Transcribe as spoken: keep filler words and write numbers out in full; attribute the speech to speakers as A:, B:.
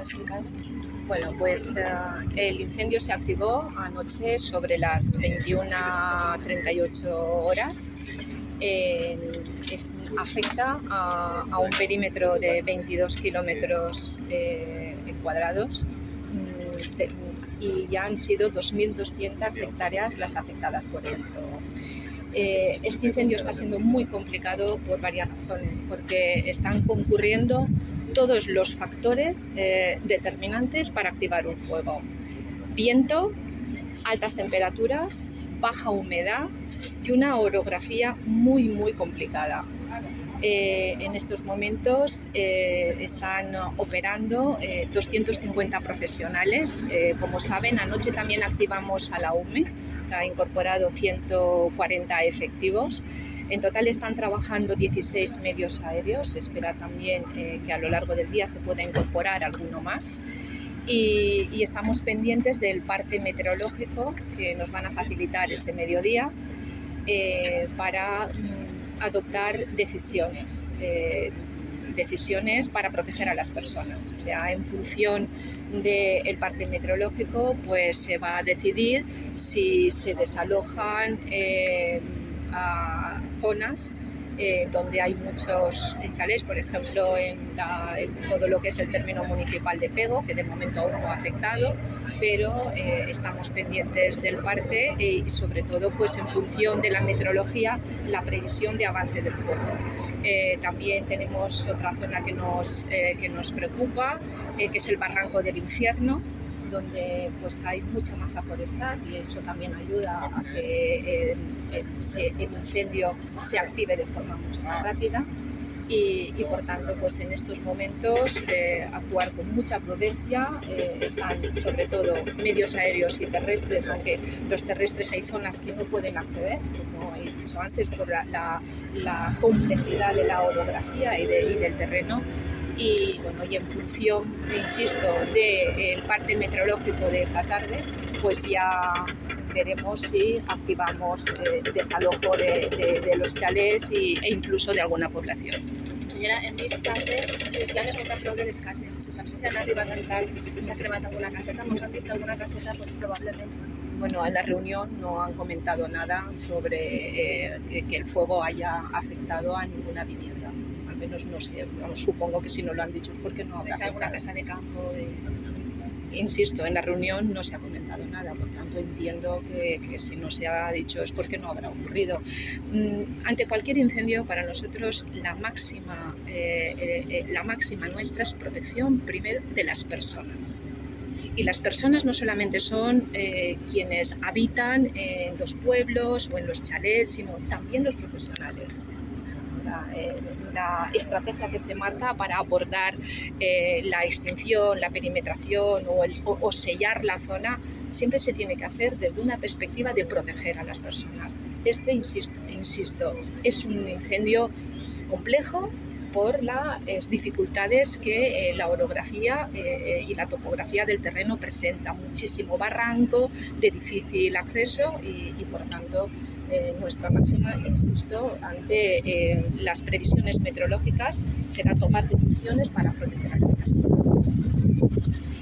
A: explicar?
B: Bueno, pues uh, el incendio se activó anoche sobre las veintiuna treinta y ocho horas. Eh, es, afecta a, a un perímetro de veintidós kilómetros eh, cuadrados mm, de, y ya han sido dos mil doscientas hectáreas las afectadas por el fuego. Eh, este incendio está siendo muy complicado por varias razones, porque están concurriendo todos los factores eh, determinantes para activar un fuego: viento, altas temperaturas, baja humedad y una orografía muy muy complicada. Eh, en estos momentos eh, están operando eh, doscientos cincuenta profesionales. Eh, como saben, anoche también activamos a la U M E, que ha incorporado ciento cuarenta efectivos. En total están trabajando dieciséis medios aéreos. Se espera también eh, que a lo largo del día se pueda incorporar alguno más. Y, y estamos pendientes del parte meteorológico que nos van a facilitar este mediodía eh, para mm, adoptar decisiones, eh, decisiones para proteger a las personas. O sea, en función del parte meteorológico, pues se va a decidir si se desalojan eh, a zonas Eh, donde hay muchos chalés, por ejemplo en, la, en todo lo que es el término municipal de Pego, que de momento aún no ha afectado, pero eh, estamos pendientes del parte eh, y sobre todo pues en función de la meteorología, la previsión de avance del fuego. Eh, también tenemos otra zona que nos, eh, que nos preocupa, eh, que es el Barranco del Infierno, donde pues hay mucha masa forestal y eso también ayuda a que eh, se, el incendio se active de forma mucho más rápida y, y por tanto pues en estos momentos eh, actuar con mucha prudencia. Eh, están sobre todo medios aéreos y terrestres, aunque los terrestres hay zonas que no pueden acceder, como he dicho antes, por la, la, la complejidad de la orografía y, de, y del terreno. Y, bueno, y en función, insisto, del parte meteorológico de esta tarde, pues ya veremos si activamos eh, desalojo de, de, de los chalés y, e incluso de alguna población.
A: Senyora, hem vist cases, les planes molta flor de les cases. Se sap si han arribat a entrar i s'ha cremat alguna caseta. Ens han dit que alguna caseta pues, probablement sí.
B: Bueno, en la reunión no han comentado nada sobre eh, que, que el fuego haya afectado a ninguna vivienda. Al menos no sé, supongo que si no lo han dicho es porque no habrá afectado.
A: ¿Alguna casa de campo? De...
B: Insisto, en la reunión no se ha comentado nada, por tanto entiendo que, que si no se ha dicho es porque no habrá ocurrido. Mm, ante cualquier incendio, para nosotros la máxima, eh, eh, la máxima nuestra es protección primero de las personas. Y las personas no solamente son eh, quienes habitan en los pueblos o en los chalés, sino también los profesionales. La, eh, la estrategia que se marca para abordar eh, la extinción, la perimetración o, el, o, o sellar la zona siempre se tiene que hacer desde una perspectiva de proteger a las personas. Este, insisto, insisto es un incendio complejo por las eh, dificultades que eh, la orografía eh, y la topografía del terreno presenta. Muchísimo barranco, de difícil acceso y, y por tanto eh, nuestra máxima, insisto, ante eh, las previsiones meteorológicas será tomar decisiones para proteger a las personas.